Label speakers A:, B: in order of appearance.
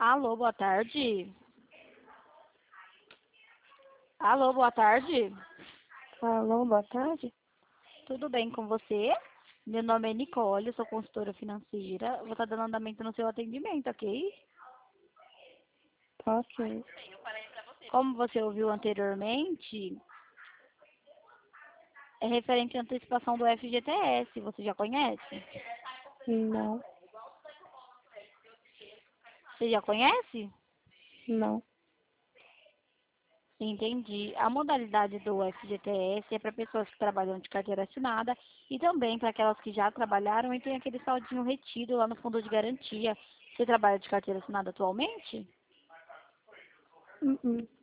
A: Alô, boa tarde. Alô, boa tarde.
B: Alô, boa tarde.
A: Tudo bem com você? Meu nome é Nicole, eu sou consultora financeira. Vou estar dando andamento no seu atendimento, ok?
B: Ok.
A: Como você ouviu anteriormente, é referente à antecipação do FGTS. Você já conhece?
B: Não,
A: Você já conhece?
B: não.
A: Entendi. A modalidade do FGTS é para pessoas que trabalham de carteira assinada e também para aquelas que já trabalharam e tem aquele saldinho retido lá no fundo de garantia. Você trabalha de carteira assinada atualmente?
B: Uh-uh.